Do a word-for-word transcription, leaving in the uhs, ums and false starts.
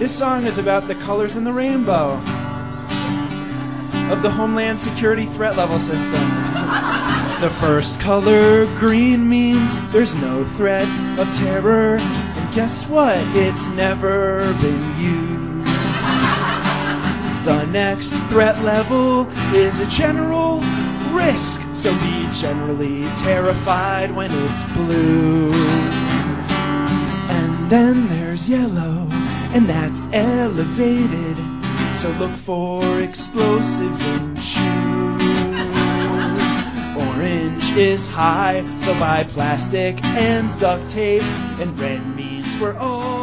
This song is about the colors in the rainbow of the Homeland Security threat level system. The first color, green, means there's no threat of terror. And guess what? It's never been used. The next threat level is a general risk, so be generally terrified when it's blue. And then there's yellow, and that's elevated, so look for explosives in shoes. Orange is high, so buy plastic and duct tape, and red means we're all